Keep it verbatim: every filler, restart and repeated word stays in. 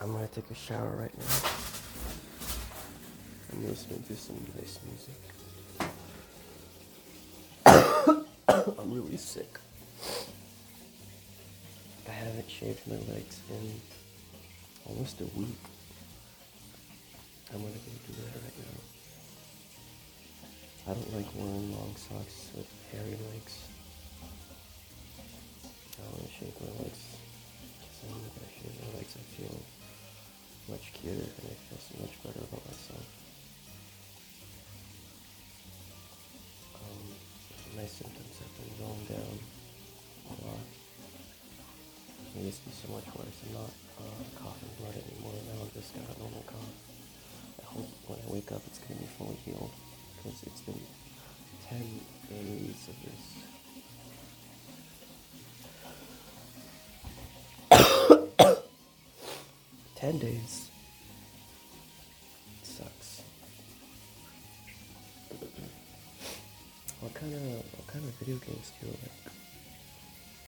I'm gonna take a shower right now. I'm listening to some nice music. I'm really sick. I haven't shaved my legs in almost a week. I'm gonna go do that right now. I don't like wearing long socks with hairy legs. I want to shave my legs. Because then when I shave my legs, I feel much cuter and I feel so much better about myself. Um, my symptoms have been going down a lot. It used to be so much worse. I'm not uh, coughing blood anymore. Now I've just got a normal cough. I hope when I wake up it's going to be fully healed. Because it's been ten days of this. Ten days. It sucks. What kind of what kind of video games do you like?